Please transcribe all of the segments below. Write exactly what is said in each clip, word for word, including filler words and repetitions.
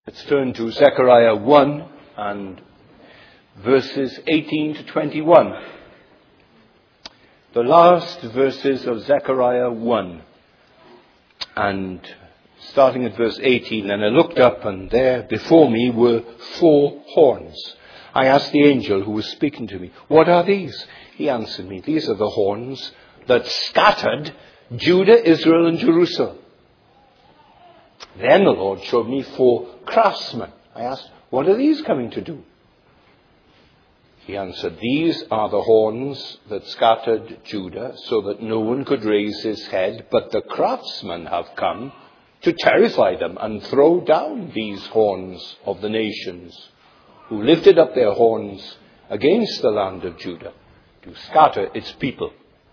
Let's turn to Zechariah one and verses eighteen to twenty-one. The last verses of Zechariah one. And starting at verse eighteen, and I looked up, and there before me were four horns. I asked the angel who was speaking to me, "What are these?" He answered me, "These are the horns that scattered Judah, Israel, and Jerusalem." Then the Lord showed me four craftsmen. I asked, "What are these coming to do?" He answered, "These are the horns that scattered Judah, so that no one could raise his head, but the craftsmen have come to terrify them and throw down these horns of the nations, who lifted up their horns against the land of Judah, to scatter its people."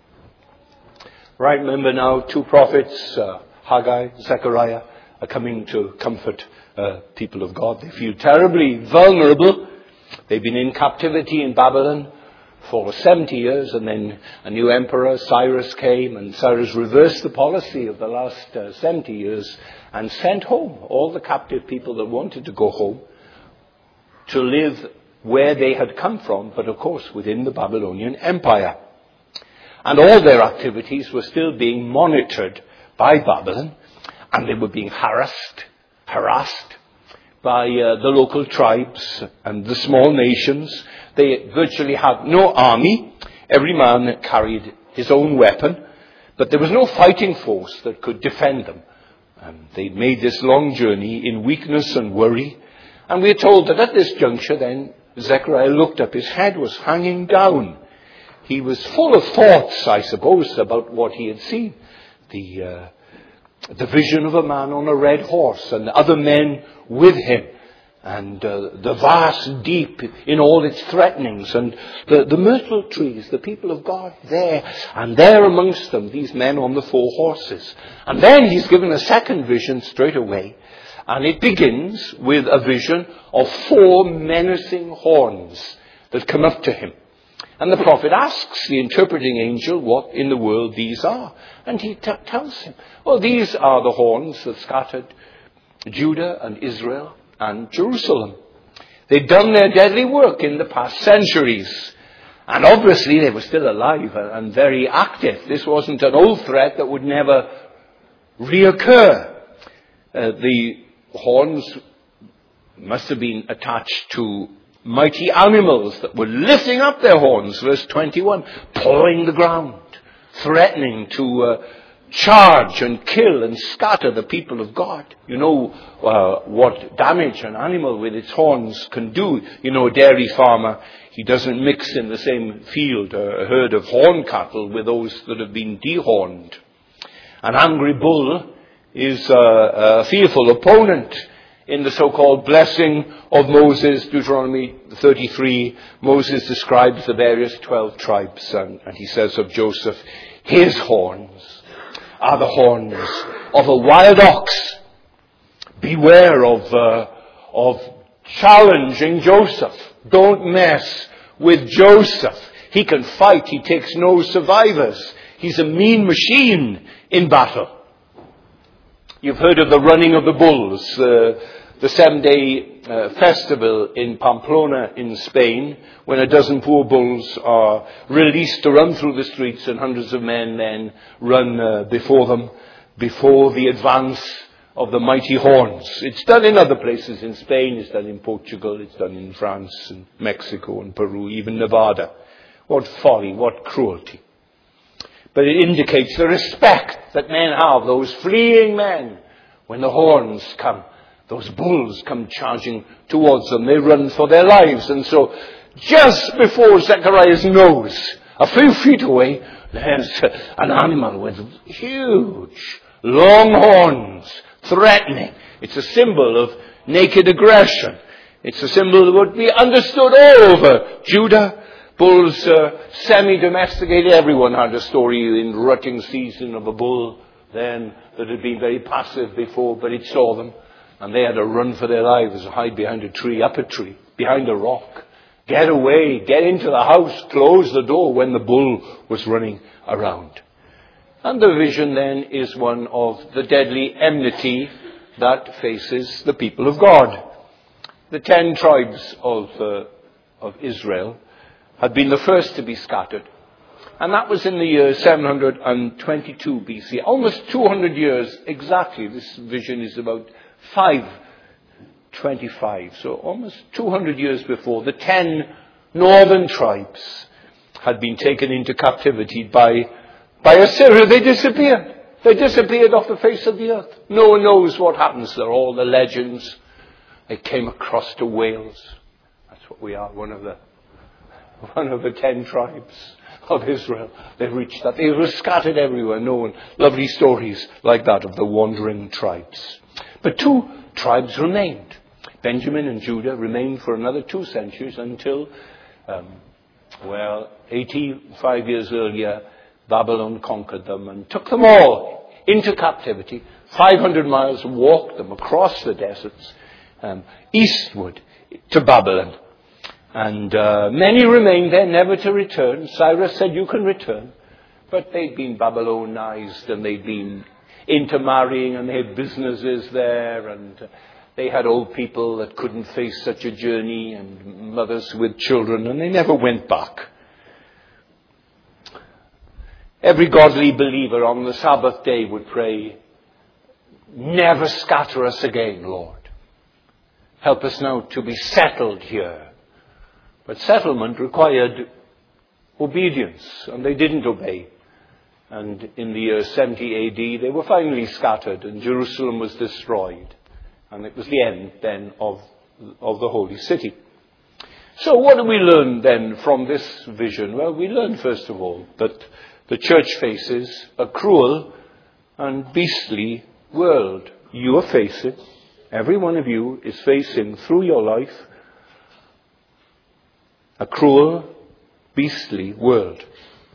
Right, remember now, two prophets, uh, Haggai, Zechariah, are coming to comfort uh, people of God. They feel terribly vulnerable. They've been in captivity in Babylon for seventy years, and then a new emperor, Cyrus, came, and Cyrus reversed the policy of the last uh, seventy years and sent home all the captive people that wanted to go home to live where they had come from, but of course within the Babylonian Empire. And all their activities were still being monitored by Babylon, and they were being harassed, harassed by uh, the local tribes and the small nations. They virtually had no army. Every man carried his own weapon, but there was no fighting force that could defend them. And they made this long journey in weakness and worry. And we are told that at this juncture then, Zechariah looked up. His head was hanging down. He was full of thoughts, I suppose, about what he had seen. The uh, the vision of a man on a red horse and other men with him, and uh, the vast deep in all its threatenings, and the, the myrtle trees, the people of God there, and there amongst them these men on the four horses. And then he's given a second vision straight away, and it begins with a vision of four menacing horns that come up to him. And the prophet asks the interpreting angel what in the world these are. And he t- tells him, well, these are the horns that scattered Judah and Israel and Jerusalem. They'd done their deadly work in the past centuries. And obviously they were still alive and very active. This wasn't an old threat that would never reoccur. Uh, the horns must have been attached to mighty animals that were lifting up their horns, verse twenty-one, pawing the ground, threatening to uh, charge and kill and scatter the people of God. You know uh, what damage an animal with its horns can do. You know, a dairy farmer, he doesn't mix in the same field a herd of horn cattle with those that have been dehorned. An angry bull is uh, a fearful opponent. In the so-called blessing of Moses, Deuteronomy thirty-three, Moses describes the various twelve tribes, and, and he says of Joseph, his horns are the horns of a wild ox. Beware of, uh, of challenging Joseph. Don't mess with Joseph. He can fight. He takes no survivors. He's a mean machine in battle. You've heard of the running of the bulls, uh, the seven-day uh, festival in Pamplona in Spain, when a dozen poor bulls are released to run through the streets, and hundreds of men then run uh, before them, before the advance of the mighty horns. It's done in other places in Spain, it's done in Portugal, it's done in France and Mexico and Peru, even Nevada. What folly, what cruelty. But it indicates the respect that men have, those fleeing men. When the horns come, those bulls come charging towards them. They run for their lives. And so just before Zechariah's nose, a few feet away, there's an animal with huge, long horns, threatening. It's a symbol of naked aggression. It's a symbol that would be understood all over Judah. Bulls uh, semi-domesticated. Everyone had a story in rutting season of a bull then that had been very passive before, but it saw them, and they had to run for their lives, hide behind a tree, up a tree, behind a rock, get away, get into the house, close the door when the bull was running around. And the vision then is one of the deadly enmity that faces the people of God. The ten tribes of, uh, of Israel had been the first to be scattered. And that was in the year seven hundred twenty-two B C. Almost two hundred years exactly. This vision is about five twenty-five. So almost two hundred years before, the ten northern tribes had been taken into captivity by, by Assyria. They disappeared. They disappeared off the face of the earth. No one knows what happens there. All the legends. They came across to Wales. That's what we are, one of the, one of the ten tribes of Israel. They reached that. They were scattered everywhere. No one. Lovely stories like that of the wandering tribes. But two tribes remained. Benjamin and Judah remained for another two centuries until, um, well, eighty-five years earlier, Babylon conquered them and took them all into captivity. five hundred miles, walked them across the deserts, um, eastward to Babylon. And uh, many remained there, never to return. Cyrus said, you can return. But they'd been Babylonized, and they'd been intermarrying, and they had businesses there, and uh, they had old people that couldn't face such a journey, and mothers with children, and they never went back. Every godly believer on the Sabbath day would pray, never scatter us again, Lord. Help us now to be settled here. But settlement required obedience, and they didn't obey. And in the year seventy A D, they were finally scattered, and Jerusalem was destroyed. And it was the end then of, of the holy city. So what do we learn then from this vision? Well, we learn first of all that the church faces a cruel and beastly world. You are facing, every one of you is facing through your life, a cruel, beastly world.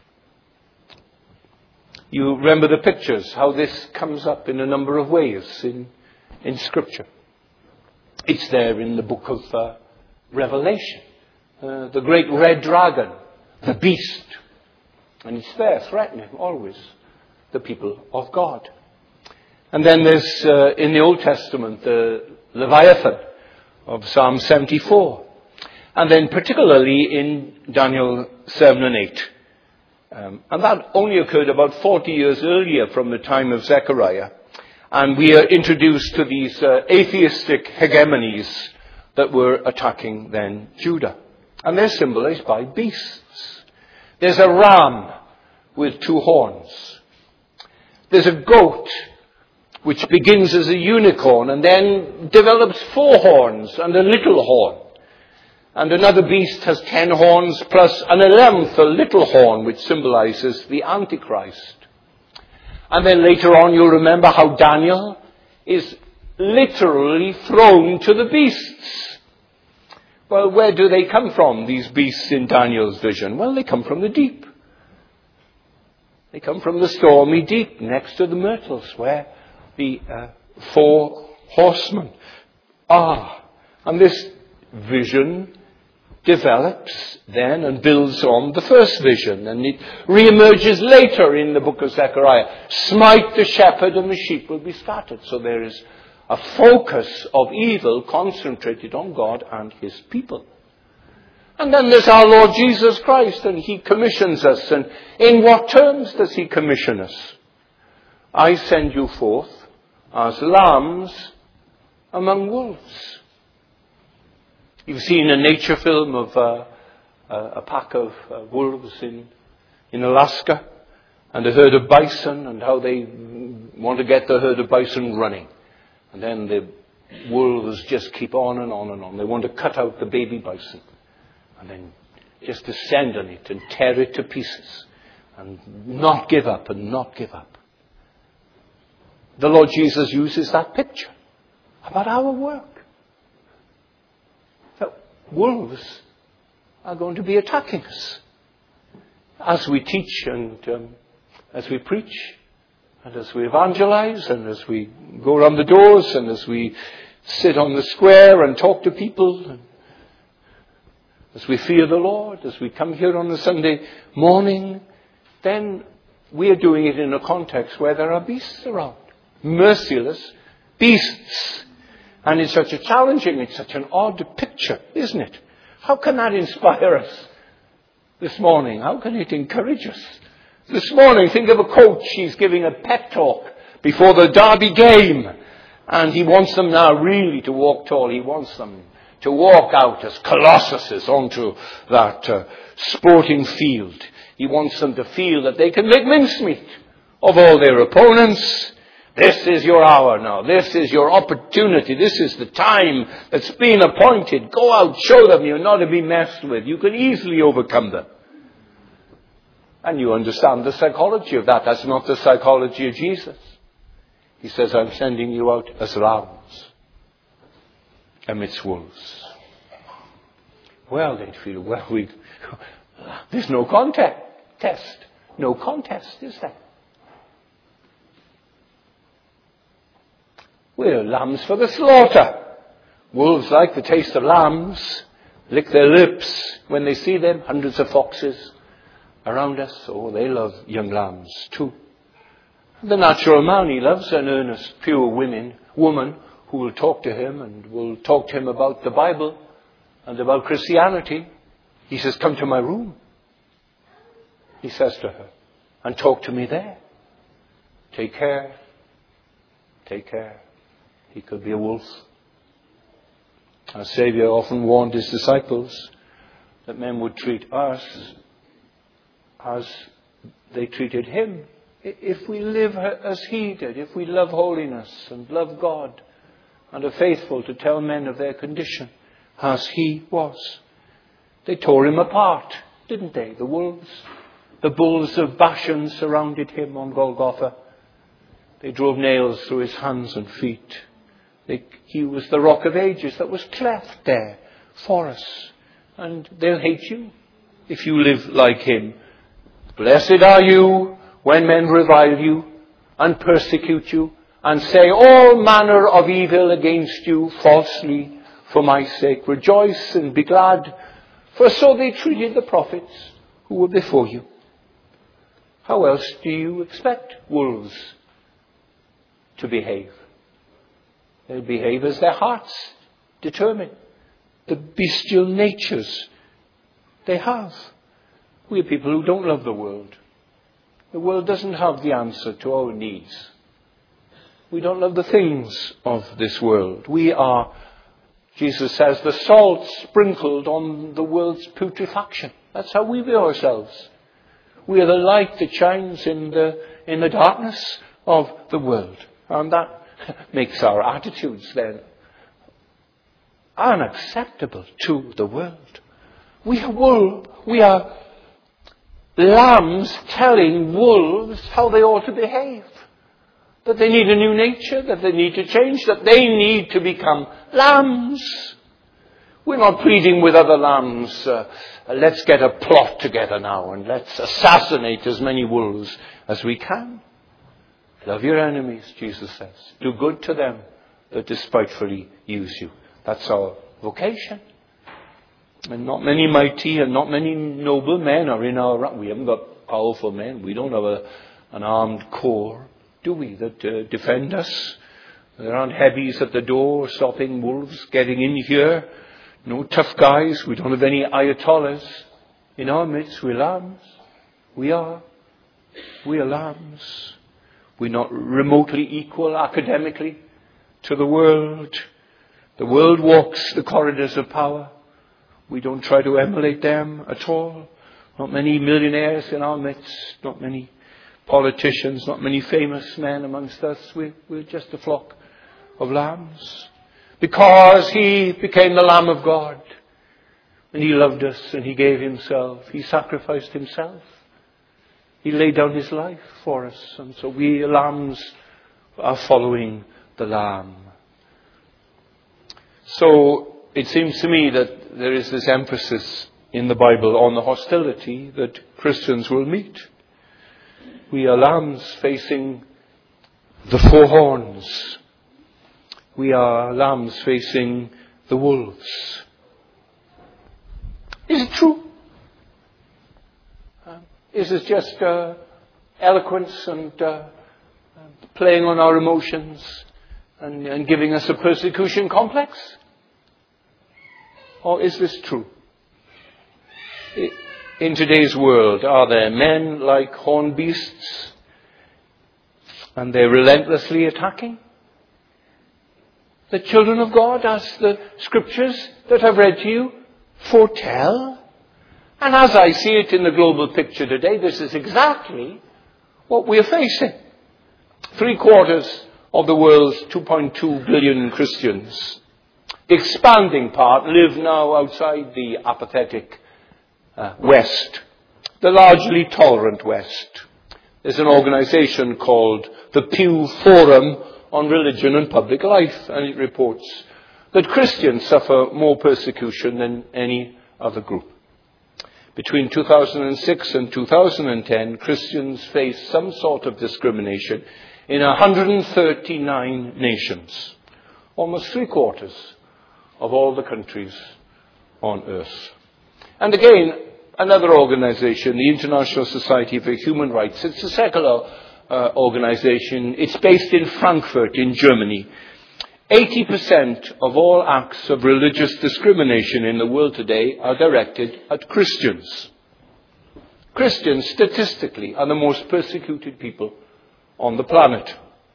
You remember the pictures, how this comes up in a number of ways in, in Scripture. It's there in the book of uh, Revelation. Uh, the great red dragon, the beast. And it's there threatening always the people of God. And then there's uh, in the Old Testament the Leviathan of Psalm seventy-four. And then particularly in Daniel seven and eight. Um, and that only occurred about forty years earlier from the time of Zechariah. And we are introduced to these uh, atheistic hegemonies that were attacking then Judah. And they're symbolized by beasts. There's a ram with two horns. There's a goat which begins as a unicorn and then develops four horns and a little horn. And another beast has ten horns plus an eleventh, a little horn, which symbolizes the Antichrist. And then later on you'll remember how Daniel is literally thrown to the beasts. Well, where do they come from, these beasts in Daniel's vision? Well, they come from the deep. They come from the stormy deep next to the myrtles where the uh, four horsemen are. And this vision develops then and builds on the first vision. And it reemerges later in the book of Zechariah. Smite the shepherd and the sheep will be scattered. So there is a focus of evil concentrated on God and his people. And then there's our Lord Jesus Christ, and he commissions us. And in what terms does he commission us? I send you forth as lambs among wolves. You've seen a nature film of uh, a pack of uh, wolves in, in Alaska, and a herd of bison, and how they want to get the herd of bison running. And then the wolves just keep on and on and on. They want to cut out the baby bison and then just descend on it and tear it to pieces and not give up and not give up. The Lord Jesus uses that picture about our work. That wolves are going to be attacking us as we teach and um, as we preach. And as we evangelize, and as we go around the doors, and as we sit on the square and talk to people, and as we fear the Lord, as we come here on a Sunday morning, then we are doing it in a context where there are beasts around. Merciless beasts. And it's such a challenging, it's such an odd picture, isn't it? How can that inspire us this morning? How can it encourage us? This morning, think of a coach. He's giving a pep talk before the Derby game. And he wants them now really to walk tall. He wants them to walk out as colossuses onto that uh, sporting field. He wants them to feel that they can make mincemeat of all their opponents. This is your hour now. This is your opportunity. This is the time that's been appointed. Go out, show them you're not to be messed with. You can easily overcome them. And you understand the psychology of that. That's not the psychology of Jesus. He says, I'm sending you out as lambs amidst wolves. Well, they'd feel, well, we, there's no contest. Test. No contest, is there? We're lambs for the slaughter. Wolves like the taste of lambs, lick their lips when they see them. Hundreds of foxes around us. Oh, they love young lambs too. The natural man, he loves an earnest, pure woman, woman who will talk to him and will talk to him about the Bible and about Christianity. He says, come to my room. He says to her, and talk to me there. Take care. Take care. He could be a wolf. Our Saviour often warned his disciples that men would treat us as they treated him. If we live as he did, if we love holiness and love God and are faithful to tell men of their condition as he was. They tore him apart, didn't they? The wolves, the bulls of Bashan surrounded him on Golgotha. They drove nails through his hands and feet. They, he was the rock of ages that was cleft there for us. And they'll hate you if you live like him. Blessed are you when men revile you and persecute you and say all manner of evil against you falsely for my sake. Rejoice and be glad, for so they treated the prophets who were before you. How else do you expect wolves to behave? They'll behave as their hearts determine, the bestial natures they have. We are people who don't love the world. The world doesn't have the answer to our needs. We don't love the things of this world. We are, Jesus says, the salt sprinkled on the world's putrefaction. That's how we view ourselves. We are the light that shines in the, in the darkness of the world. And that makes our attitudes then unacceptable to the world. We are wool. We are lambs telling wolves how they ought to behave. That they need a new nature, that they need to change, that they need to become lambs. We're not pleading with other lambs, uh, let's get a plot together now and let's assassinate as many wolves as we can. Love your enemies, Jesus says. Do good to them that despitefully use you. That's our vocation. And not many mighty and not many noble men are in our rank. We haven't got powerful men. We don't have a, an armed corps, do we, that uh, defend us? There aren't heavies at the door stopping wolves getting in here. No tough guys. We don't have any ayatollahs in our midst. We're lambs. We are. We are lambs. We're not remotely equal academically to the world. The world walks the corridors of power. We don't try to emulate them at all. Not many millionaires in our midst. Not many politicians. Not many famous men amongst us. We're, we're just a flock of lambs. Because he became the Lamb of God. And he loved us and he gave himself. He sacrificed himself. He laid down his life for us. And so we lambs are following the Lamb. So it seems to me that there is this emphasis in the Bible on the hostility that Christians will meet. We are lambs facing the four horns. We are lambs facing the wolves. Is it true? Uh, is it just uh, eloquence and uh, playing on our emotions and, and giving us a persecution complex? Or is this true? In today's world, are there men like horned beasts and they're relentlessly attacking the children of God, as the scriptures that I've read to you foretell? And as I see it in the global picture today, this is exactly what we're facing. Three quarters of the world's two point two billion Christians, the expanding part, live now outside the apathetic uh, West, the largely tolerant West. There's an organization called the Pew Forum on Religion and Public Life, and it reports that Christians suffer more persecution than any other group. Between two thousand six and two thousand ten, Christians faced some sort of discrimination in one hundred thirty-nine nations, almost three quarters of all the countries on earth. And again, another organization, the International Society for Human Rights, it's a secular uh, organization. It's based in Frankfurt in Germany. eighty percent of all acts of religious discrimination in the world today are directed at Christians. Christians, statistically, are the most persecuted people on the planet.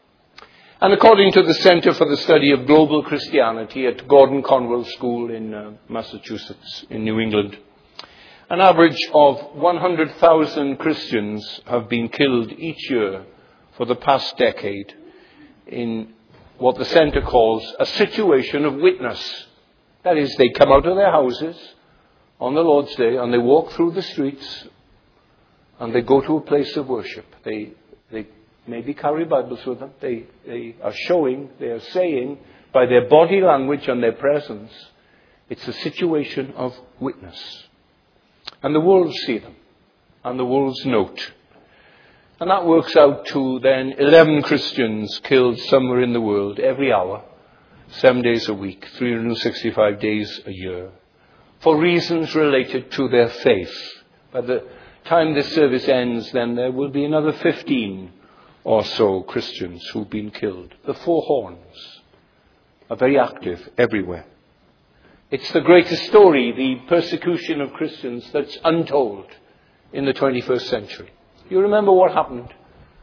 And according to the Center for the Study of Global Christianity at Gordon Conwell School in uh, Massachusetts, in New England, an average of one hundred thousand Christians have been killed each year for the past decade in what the Center calls a situation of witness. That is, they come out of their houses on the Lord's Day and they walk through the streets and they go to a place of worship. They, they maybe carry Bibles with them. They, they are showing, they are saying by their body language and their presence, it's a situation of witness. And the wolves see them, and the wolves note. And that works out to then eleven Christians killed somewhere in the world every hour, seven days a week, three hundred sixty-five days a year, for reasons related to their faith. By the time this service ends, then there will be another fifteen or so Christians who've been killed. The four horns are very active everywhere. It's the greatest story, the persecution of Christians, that's untold in the twenty-first century. You remember what happened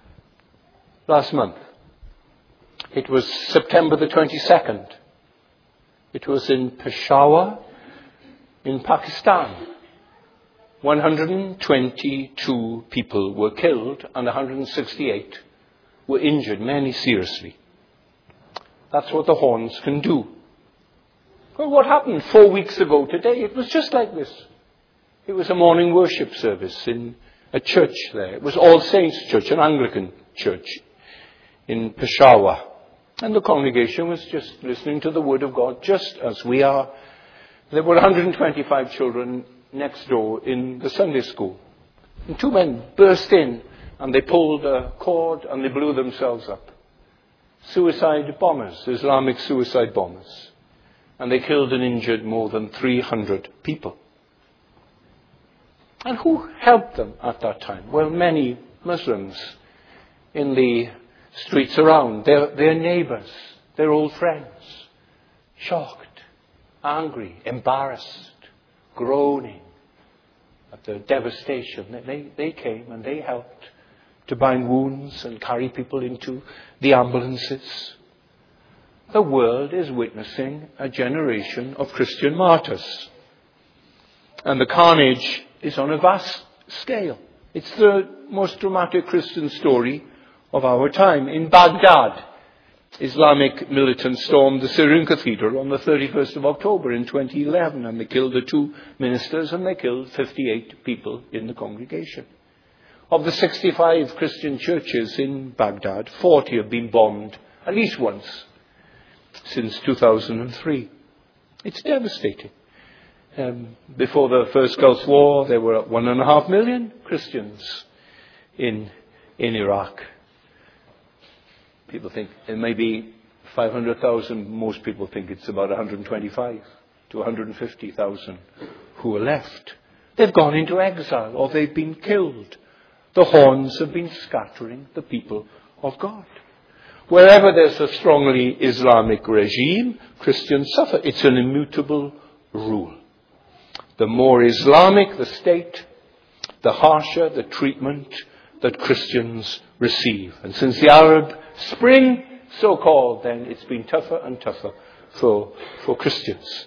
last month? It was September the twenty-second. It was in Peshawar, in Pakistan. one hundred twenty-two people were killed and one hundred sixty-eight were injured, many seriously. That's what the horns can do. Well, what happened four weeks ago today? It was just like this. It was a morning worship service in a church there. It was All Saints Church, an Anglican church in Peshawar. And the congregation was just listening to the Word of God, just as we are. There were one hundred twenty-five children next door in the Sunday school. And two men burst in and they pulled a cord and they blew themselves up. Suicide bombers, Islamic suicide bombers. And they killed and injured more than three hundred people. And who helped them at that time? Well, many Muslims in the streets around, their, their neighbors, their old friends, shocked, angry, embarrassed, groaning at the devastation. They, they came and they helped to bind wounds and carry people into the ambulances. The world is witnessing a generation of Christian martyrs. And the carnage is on a vast scale. It's the most dramatic Christian story of our time. In Baghdad, Islamic militants stormed the Syrian cathedral on the thirty-first of October in twenty eleven, and they killed the two ministers and they killed fifty-eight people in the congregation. Of the sixty-five Christian churches in Baghdad, forty have been bombed at least once since two thousand three. It's devastating. Um, before the first Gulf War, there were one and a half million Christians in in Iraq. People think it may be five hundred thousand. Most people think it's about one hundred twenty-five to one hundred fifty thousand who are left. They've gone into exile or they've been killed. The horns have been scattering the people of God. Wherever there's a strongly Islamic regime, Christians suffer. It's an immutable rule. The more Islamic the state, the harsher the treatment that Christians receive. And since the Arab Spring, so-called, then it's been tougher and tougher for, for Christians.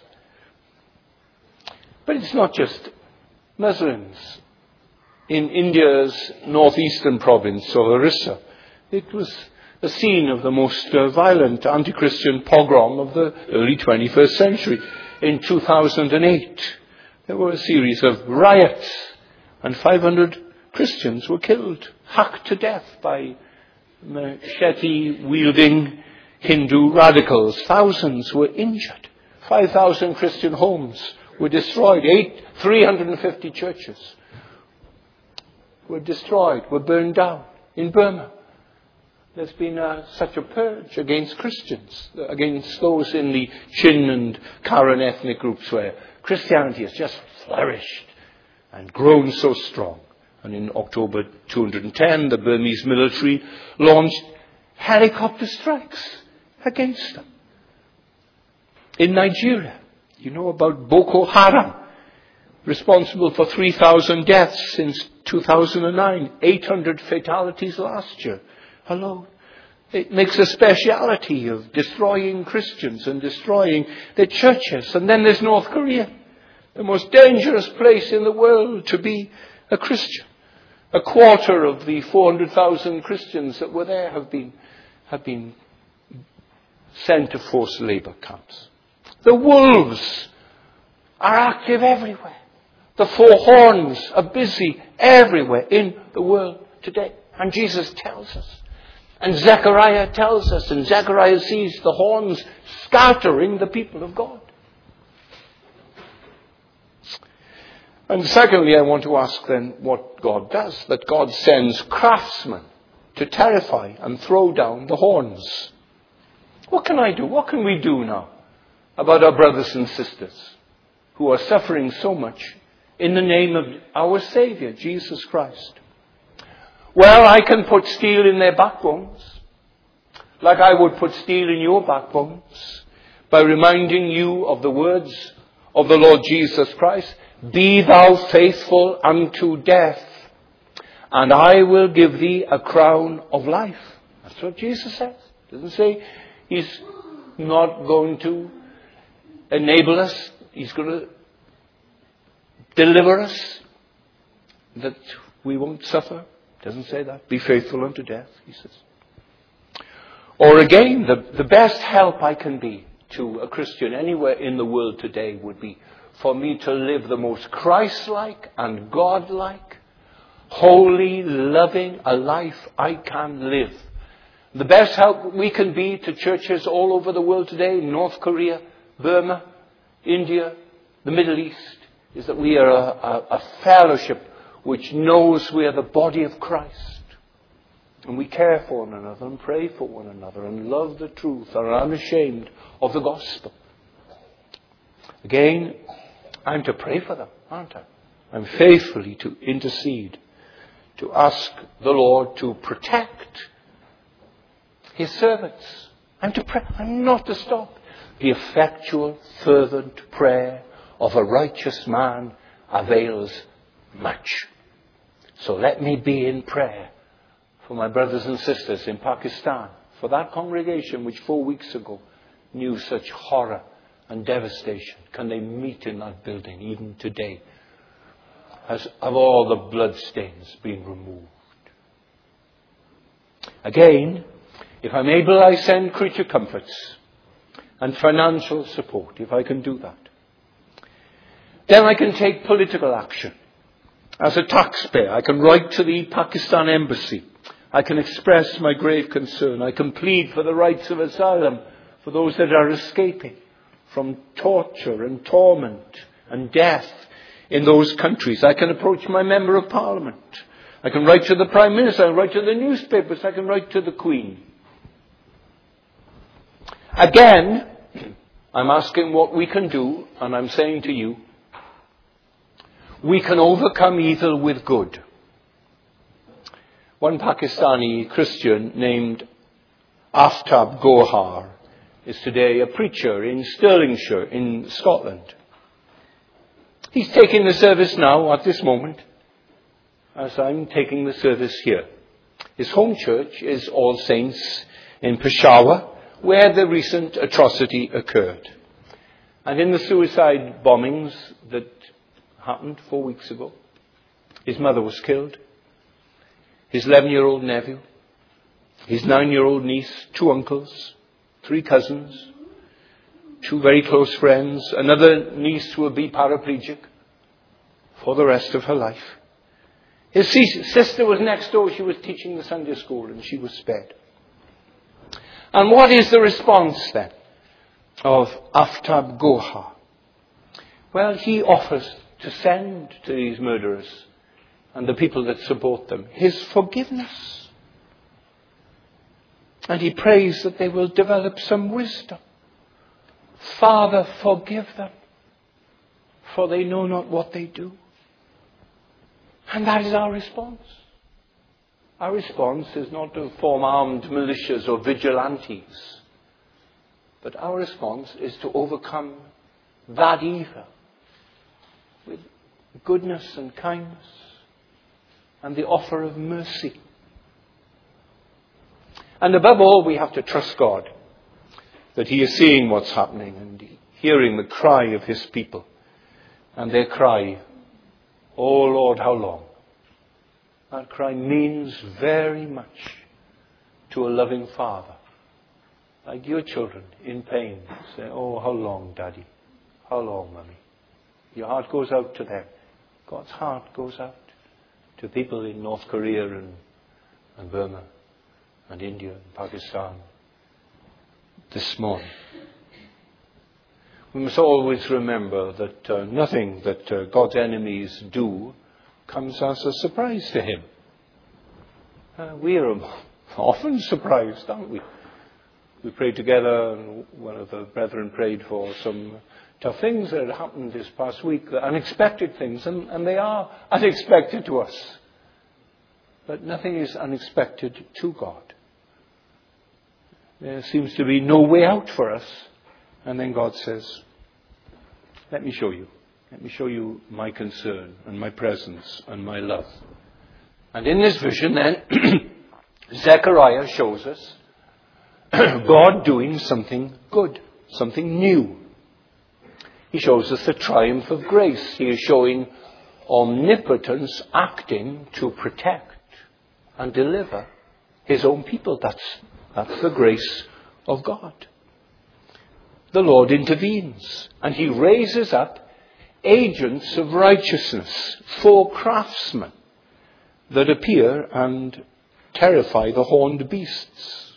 But it's not just Muslims. In India's northeastern province of Orissa, it was the scene of the most uh, violent anti-Christian pogrom of the early twenty-first century. In two thousand eight, there were a series of riots, and five hundred Christians were killed, hacked to death by machete-wielding Hindu radicals. Thousands were injured. five thousand Christian homes were destroyed. Eight, three hundred fifty churches were destroyed, were burned down in Burma. There's been a, such a purge against Christians, against those in the Chin and Karen ethnic groups where Christianity has just flourished and grown so strong. And in October two thousand ten, the Burmese military launched helicopter strikes against them. In Nigeria, you know about Boko Haram, responsible for three thousand deaths since two thousand nine, eight hundred fatalities last year alone. It makes a speciality of destroying Christians and destroying their churches. And then there's North Korea, the most dangerous place in the world to be a Christian. A quarter of the four hundred thousand Christians that were there have been, have been sent to forced labor camps. The wolves are active everywhere. The four horns are busy everywhere in the world today. And Jesus tells us. And Zechariah tells us. And Zechariah sees the horns scattering the people of God. And secondly, I want to ask then what God does. That God sends craftsmen to terrify and throw down the horns. What can I do? What can we do now about our brothers and sisters who are suffering so much in the name of our Savior, Jesus Christ? Well, I can put steel in their backbones, like I would put steel in your backbones, by reminding you of the words of the Lord Jesus Christ. Be thou faithful unto death, and I will give thee a crown of life. That's what Jesus says. It doesn't say he's not going to enable us. He's going to deliver us, that we won't suffer. Doesn't say that. Be faithful unto death, he says. Or again, the, the best help I can be to a Christian anywhere in the world today would be for me to live the most Christ-like and God-like, holy, loving a life I can live. The best help we can be to churches all over the world today, North Korea, Burma, India, the Middle East, is that we are a, a, a fellowship which knows we are the body of Christ. And we care for one another and pray for one another and love the truth and are unashamed of the gospel. Again, I'm to pray for them, aren't I? I'm faithfully to intercede, to ask the Lord to protect his servants. I'm to pray. I'm not to stop. The effectual, fervent prayer of a righteous man avails much. So let me be in prayer for my brothers and sisters in Pakistan, for that congregation which four weeks ago knew such horror and devastation. Can they meet in that building even today? Has have all the bloodstains been removed? Again, if I'm able, I send creature comforts and financial support, if I can do that. Then I can take political action. As a taxpayer, I can write to the Pakistan embassy. I can express my grave concern. I can plead for the rights of asylum for those that are escaping from torture and torment and death in those countries. I can approach my member of parliament. I can write to the Prime Minister. I can write to the newspapers. I can write to the Queen. Again, I'm asking what we can do, and I'm saying to you, we can overcome evil with good. One Pakistani Christian named Aftab Gohar is today a preacher in Stirlingshire in Scotland. He's taking the service now at this moment, as I'm taking the service here. His home church is All Saints in Peshawar, where the recent atrocity occurred. And in the suicide bombings that happened four weeks ago, his mother was killed, his eleven-year-old nephew, his nine-year-old niece, two uncles, three cousins, two very close friends, another niece will be paraplegic for the rest of her life. His sister was next door. She was teaching the Sunday school and she was spared. And what is the response then of Aftab Gohar? Well, he offers to send to these murderers and the people that support them his forgiveness. And he prays that they will develop some wisdom. Father, forgive them, for they know not what they do. And that is our response. Our response is not to form armed militias or vigilantes, but our response is to overcome that evil with goodness and kindness and the offer of mercy. And above all, we have to trust God that He is seeing what's happening and hearing the cry of His people. And their cry, "Oh Lord, how long?" That cry means very much to a loving Father. Like your children in pain say, "Oh, how long, Daddy? How long, Mummy?" Your heart goes out to them. God's heart goes out to people in North Korea and, and Burma and India and Pakistan this morning. We must always remember that uh, nothing that uh, God's enemies do comes as a surprise to Him. Uh, we are often surprised, aren't we? We prayed together, and one of the brethren prayed for some tough things that had happened this past week, the unexpected things, and, and they are unexpected to us. But nothing is unexpected to God. There seems to be no way out for us. And then God says, "Let me show you. Let me show you my concern and my presence and my love." And in this vision then, Zechariah shows us God doing something good, something new. He shows us the triumph of grace. He is showing omnipotence acting to protect and deliver His own people. That's, that's the grace of God. The Lord intervenes and He raises up agents of righteousness, four craftsmen that appear and terrify the horned beasts.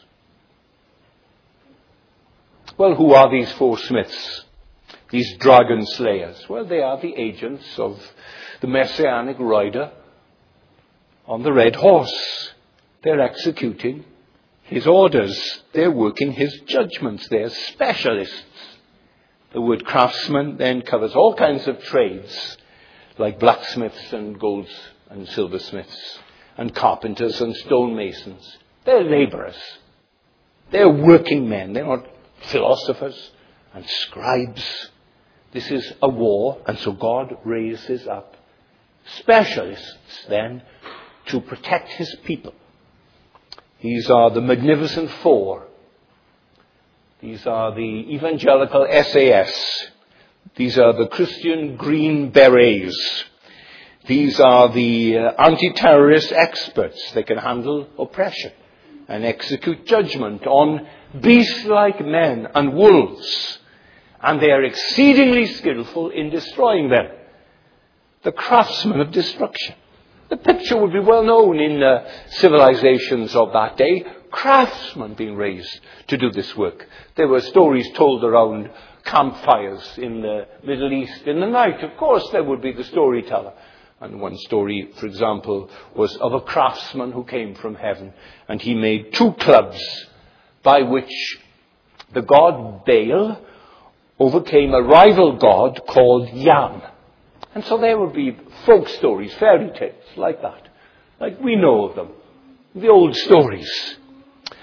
Well, who are these four smiths? These dragon slayers? Well, they are the agents of the messianic rider on the red horse. They're executing His orders. They're working His judgments. They're specialists. The word craftsman then covers all kinds of trades, like blacksmiths and golds and silversmiths, and carpenters and stonemasons. They're laborers. They're working men. They're not philosophers and scribes. This is a war, and so God raises up specialists then to protect His people. These are the Magnificent Four. These are the Evangelical S A S. These are the Christian Green Berets. These are the uh, anti-terrorist experts. They can handle oppression and execute judgment on beast-like men and wolves. And they are exceedingly skillful in destroying them. The craftsmen of destruction. The picture would be well known in uh, civilizations of that day. Craftsmen being raised to do this work. There were stories told around campfires in the Middle East in the night. Of course, there would be the storyteller. And one story, for example, was of a craftsman who came from heaven. And he made two clubs by which the god Baal overcame a rival god called Yam. And so there would be folk stories, fairy tales like that. Like we know of them. The old stories.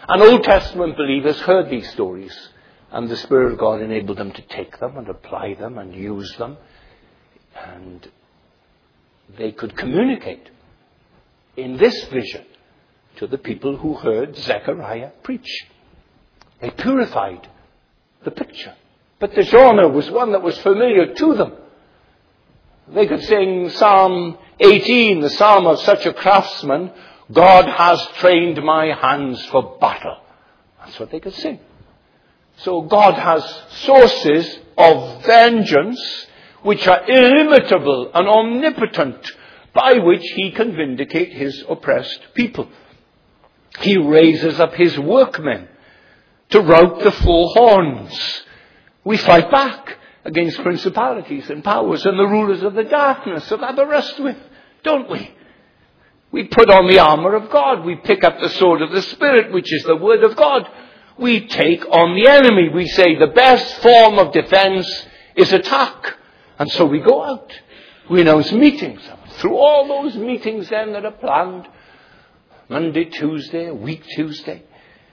And Old Testament believers heard these stories, and the Spirit of God enabled them to take them and apply them and use them. And they could communicate in this vision to the people who heard Zechariah preach. They purified the picture. But the genre was one that was familiar to them. They could sing Psalm eighteen, the psalm of such a craftsman, God has trained my hands for battle. That's what they could sing. So God has sources of vengeance which are illimitable and omnipotent, by which he can vindicate his oppressed people. He raises up his workmen to rout the four horns. We fight back against principalities and powers and the rulers of the darkness of Aberystwyth, don't we? We put on the armour of God. We pick up the sword of the Spirit, which is the word of God. We take on the enemy. We say the best form of defence is attack. And so we go out. We announce meetings. Through all those meetings then that are planned, Monday, Tuesday, a week Tuesday,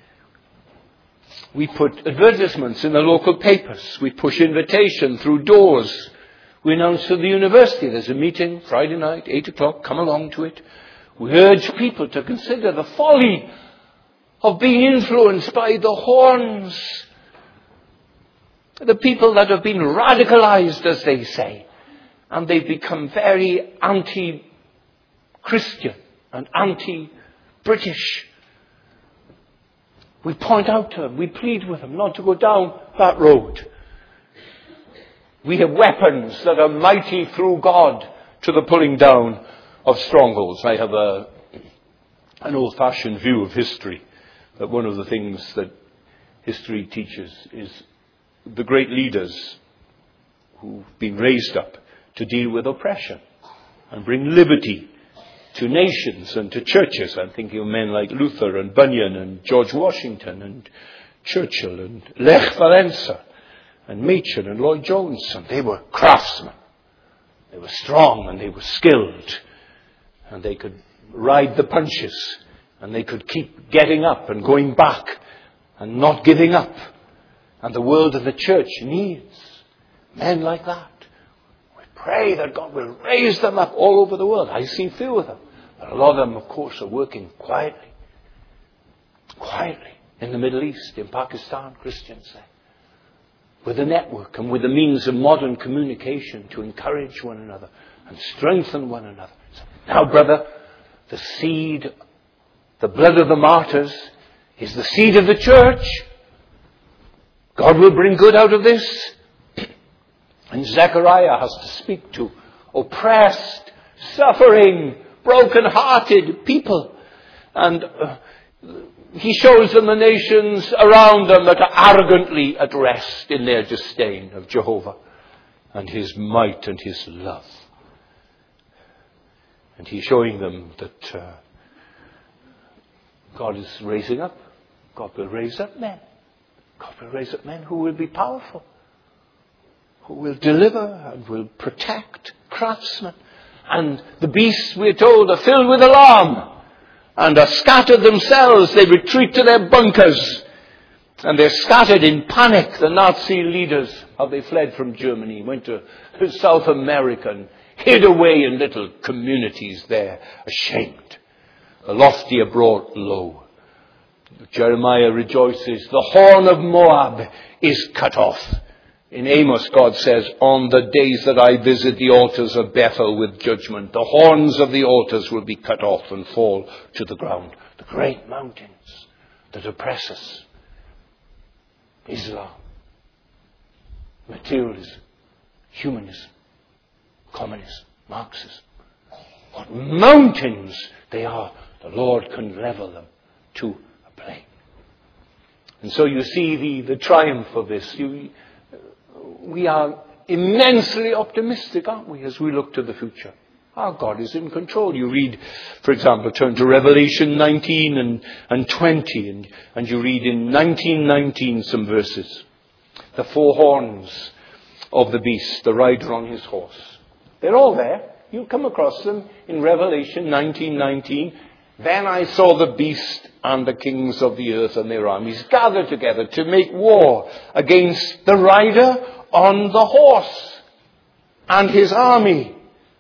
we put advertisements in the local papers. We push invitation through doors. We announce to the university there's a meeting Friday night, eight o'clock, come along to it. We urge people to consider the folly of being influenced by the horns. The people that have been radicalized, as they say, and they've become very anti-Christian and anti-British. We point out to them, we plead with them not to go down that road. We have weapons that are mighty through God to the pulling down of strongholds. I have a, an old-fashioned view of history, that one of the things that history teaches is the great leaders who've been raised up to deal with oppression and bring liberty to nations and to churches. I'm thinking of men like Luther and Bunyan and George Washington and Churchill and Lech Walesa and Machen and Lloyd Jones. And they were craftsmen. They were strong and they were skilled. And they could ride the punches. And they could keep getting up and going back and not giving up. And the world of the church needs men like that. We pray that God will raise them up all over the world. I see few of them. But a lot of them, of course, are working quietly. Quietly. In the Middle East, in Pakistan, Christians there. With a network and with the means of modern communication to encourage one another and strengthen one another. So, now, brother, the seed, the blood of the martyrs is the seed of the church. God will bring good out of this. And Zechariah has to speak to oppressed, suffering, broken-hearted people. And uh, he shows them the nations around them that are arrogantly at rest in their disdain of Jehovah and his might and his love. And he's showing them that uh, God is raising up. God will raise up men. God will raise up men who will be powerful, who will deliver and will protect, craftsmen. And the beasts, we're told, are filled with alarm and are scattered themselves. They retreat to their bunkers and they're scattered in panic. The Nazi leaders, how they fled from Germany, went to South America and hid away in little communities there, ashamed. The lofty are brought low. Jeremiah rejoices, the horn of Moab is cut off. In Amos, God says, on the days that I visit the altars of Bethel with judgment, the horns of the altars will be cut off and fall to the ground. The great mountains that oppress us. Islam, materialism, humanism, communism, Marxism. What mountains they are. The Lord can level them to a plain. And so you see the, the triumph of this. You, we are immensely optimistic, aren't we, as we look to the future. Our God is in control. You read, for example, turn to Revelation nineteen and, and twenty, and, and you read in nineteen nineteen some verses. The four horns of the beast, the rider on his horse. They're all there. You come across them in Revelation nineteen nineteen. Then I saw the beast and the kings of the earth and their armies gathered together to make war against the rider on the horse and his army.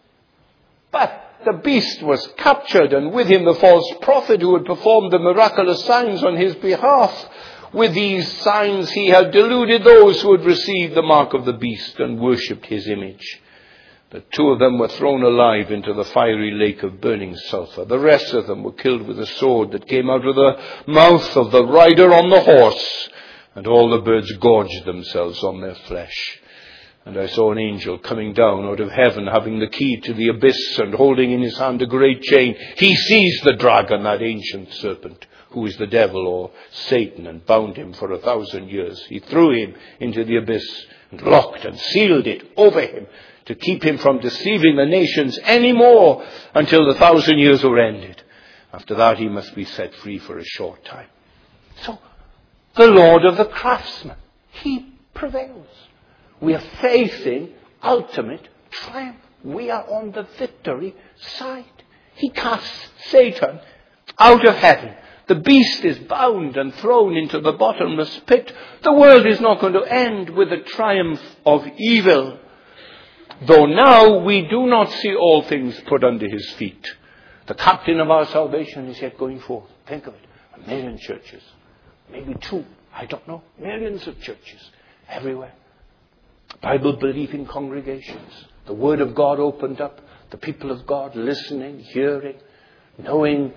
But the beast was captured, and with him the false prophet who had performed the miraculous signs on his behalf. With these signs he had deluded those who had received the mark of the beast and worshipped his image. The two of them were thrown alive into the fiery lake of burning sulfur. The rest of them were killed with a sword that came out of the mouth of the rider on the horse, and all the birds gorged themselves on their flesh. And I saw an angel coming down out of heaven, having the key to the abyss, and holding in his hand a great chain. He seized the dragon, that ancient serpent, who is the devil or Satan, and bound him for a thousand years. He threw him into the abyss and locked and sealed it over him, to keep him from deceiving the nations any more until the thousand years were ended. After that he must be set free for a short time. So, the Lord of the craftsmen, he prevails. We are facing ultimate triumph. We are on the victory side. He casts Satan out of heaven. The beast is bound and thrown into the bottomless pit. The world is not going to end with the triumph of evil. Though now we do not see all things put under his feet. The captain of our salvation is yet going forth. Think of it. A million churches. Maybe two. I don't know. Millions of churches. Everywhere. Bible-believing congregations. The Word of God opened up. The people of God listening, hearing, knowing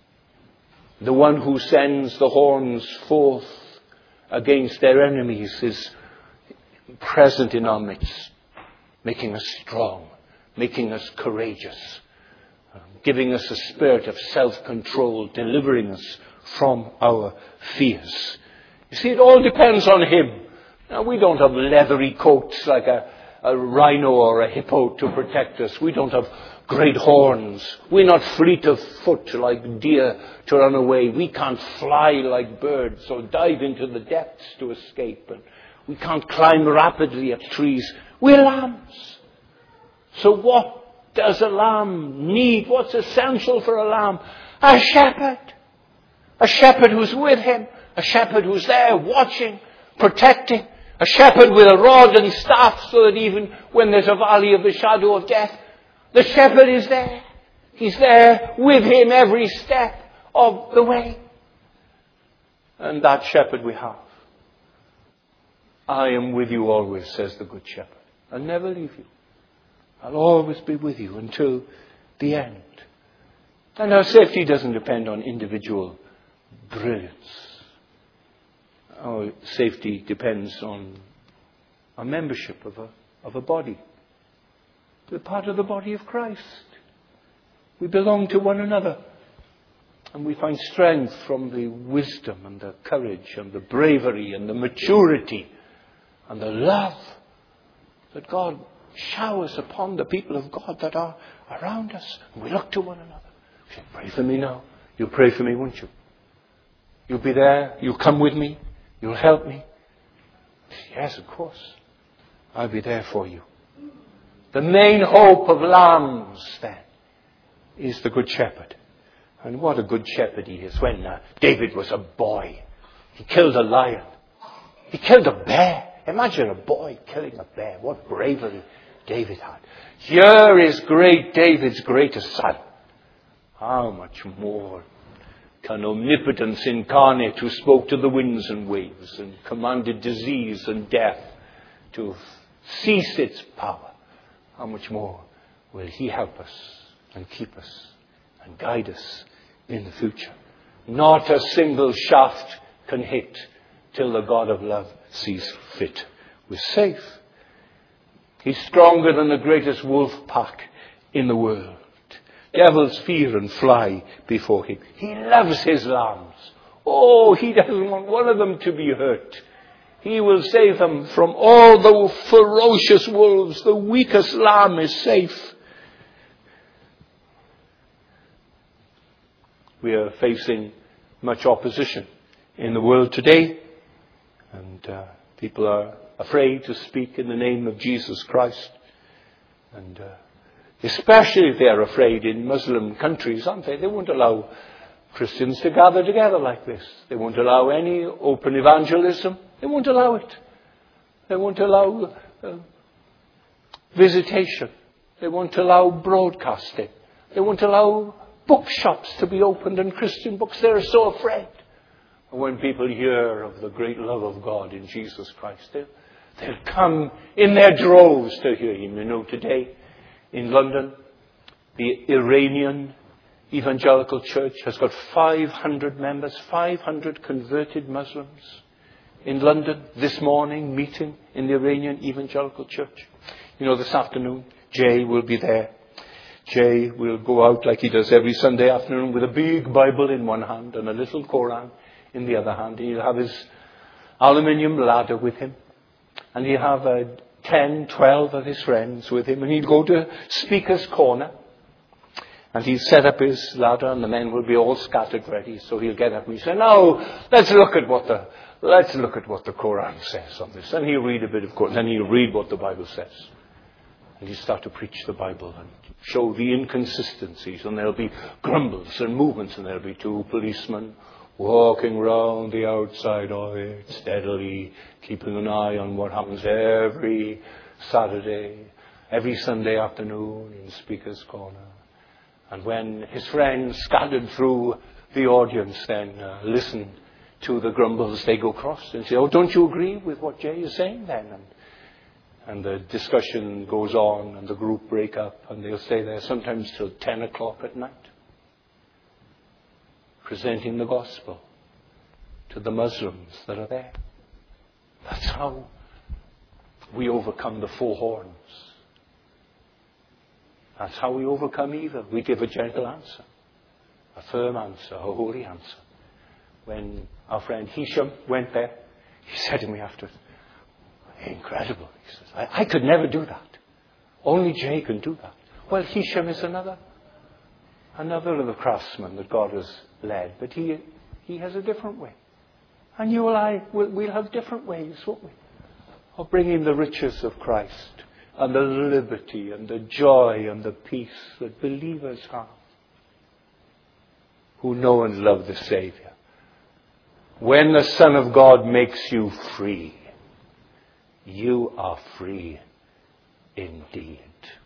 the one who sends the horns forth against their enemies is present in our midst. Making us strong, making us courageous, giving us a spirit of self-control, delivering us from our fears. You see, it all depends on him. Now, we don't have leathery coats like a, a rhino or a hippo to protect us. We don't have great horns. We're not fleet of foot like deer to run away. We can't fly like birds or dive into the depths to escape. And we can't climb rapidly up trees. We're lambs. So what does a lamb need? What's essential for a lamb? A shepherd. A shepherd who's with him. A shepherd who's there watching, protecting. A shepherd with a rod and staff so that even when there's a valley of the shadow of death, the shepherd is there. He's there with him every step of the way. And that shepherd we have. I am with you always, says the good shepherd. I'll never leave you. I'll always be with you until the end. And our safety doesn't depend on individual brilliance. Our safety depends on our membership of a, of a body. We're part of the body of Christ. We belong to one another. And we find strength from the wisdom and the courage and the bravery and the maturity and the love that God showers upon the people of God that are around us. And we look to one another. We say, pray for me now. You'll pray for me, won't you? You'll be there. You'll come with me. You'll help me. Yes, of course. I'll be there for you. The main hope of lambs, then, is the Good Shepherd. And what a good shepherd he is. When uh, David was a boy, he killed a lion. He killed a bear. Imagine a boy killing a bear. What bravery David had. Here is great David's greatest son. How much more can omnipotence incarnate, who spoke to the winds and waves and commanded disease and death to cease its power, how much more will he help us and keep us and guide us in the future? Not a single shaft can hit till the God of love sees fit. We're safe. He's stronger than the greatest wolf pack in the world. Devils fear and fly before him. He loves his lambs. Oh, he doesn't want one of them to be hurt. He will save them from all the ferocious wolves. The weakest lamb is safe. We are facing much opposition in the world today. And uh, people are afraid to speak in the name of Jesus Christ. And uh, Especially if they're afraid in Muslim countries, aren't they? They won't allow Christians to gather together like this. They won't allow any open evangelism. They won't allow it. They won't allow uh, visitation. They won't allow broadcasting. They won't allow bookshops to be opened and Christian books. They're so afraid. And when people hear of the great love of God in Jesus Christ, they'll, they'll come in their droves to hear him. You know, today in London, the Iranian Evangelical Church has got five hundred members, five hundred converted Muslims in London this morning, meeting in the Iranian Evangelical Church. You know, this afternoon, Jay will be there. Jay will go out like he does every Sunday afternoon with a big Bible in one hand and a little Quran in the other hand. He'll have his aluminium ladder with him. And he'll have uh, ten, twelve of his friends with him. And he'll go to Speaker's Corner. And he'll set up his ladder and the men will be all scattered ready. So he'll get up and he'll say, now, let's look at what the, let's look at what the Quran says on this. And he'll read a bit of Quran. Then he'll read what the Bible says. And he'll start to preach the Bible and show the inconsistencies. And there'll be grumbles and movements. And there'll be two policemen walking round the outside of it steadily, keeping an eye on what happens every Saturday, every Sunday afternoon in Speaker's Corner. And when his friends scattered through the audience then uh, listen to the grumbles, they go across and say, oh, don't you agree with what Jay is saying then? And, and the discussion goes on and the group break up and they'll stay there sometimes till ten o'clock at night, presenting the gospel to the Muslims that are there. That's how we overcome the four horns. That's how we overcome evil. We give a gentle answer, a firm answer, a holy answer. When our friend Hisham went there, he said to me afterwards, incredible. He says, I, I could never do that. Only Jay can do that. Well, Hisham is another, another little craftsman that God has led, but he, he has a different way. And you and I, we'll, we'll have different ways, won't we, of bringing the riches of Christ and the liberty and the joy and the peace that believers have who know and love the Savior. When the Son of God makes you free, you are free indeed.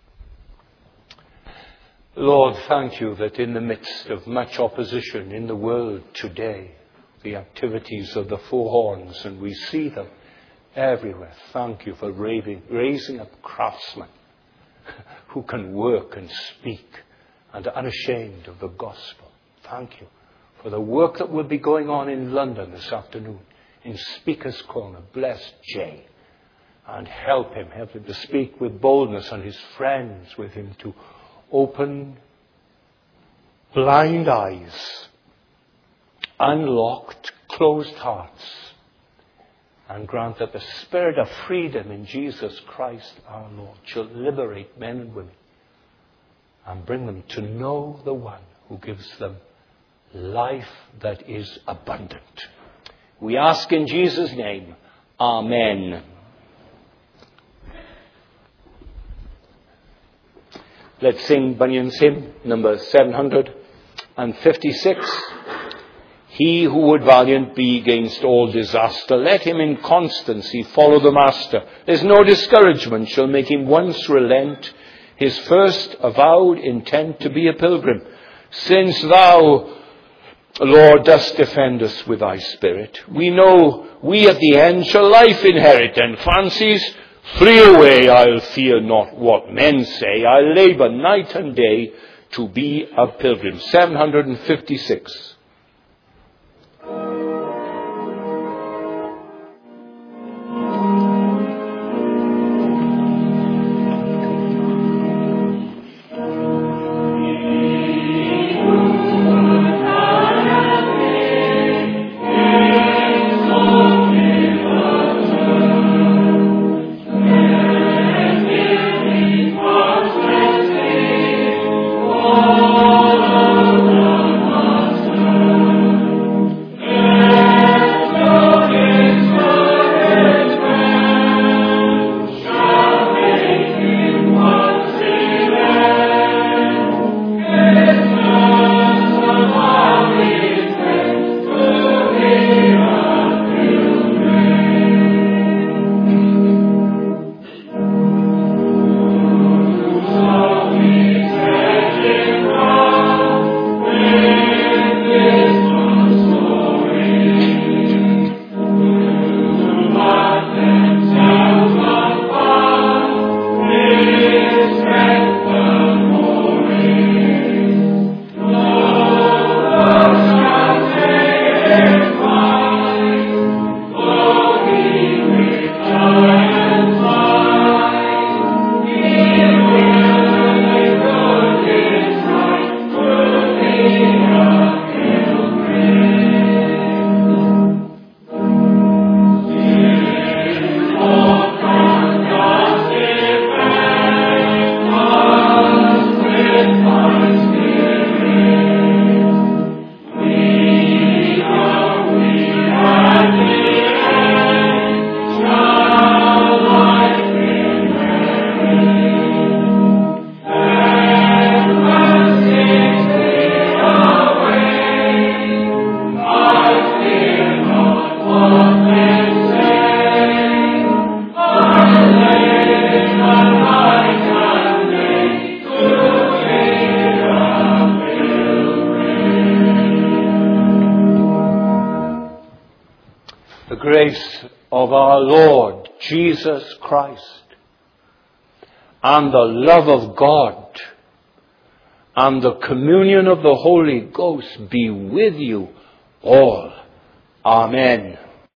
Lord, thank you that in the midst of much opposition in the world today, the activities of the four horns, and we see them everywhere. Thank you for raising up craftsmen who can work and speak and are unashamed of the gospel. Thank you for the work that will be going on in London this afternoon in Speaker's Corner. Bless Jay and help him, help him to speak with boldness and his friends with him to open blind eyes, unlocked, closed hearts, and grant that the spirit of freedom in Jesus Christ our Lord shall liberate men and women and bring them to know the one who gives them life that is abundant. We ask in Jesus' name, Amen. Let's sing Bunyan's hymn, number seven hundred fifty-six. He who would valiant be against all disaster, let him in constancy follow the Master. There's no discouragement shall make him once relent his first avowed intent to be a pilgrim. Since thou, Lord, dost defend us with thy Spirit, we know we at the end shall life inherit, and fancies flee away. I'll fear not what men say. I'll labour night and day to be a pilgrim. seven hundred fifty-six. Oh grace of our Lord Jesus Christ and the love of God and the communion of the Holy Ghost be with you all. Amen.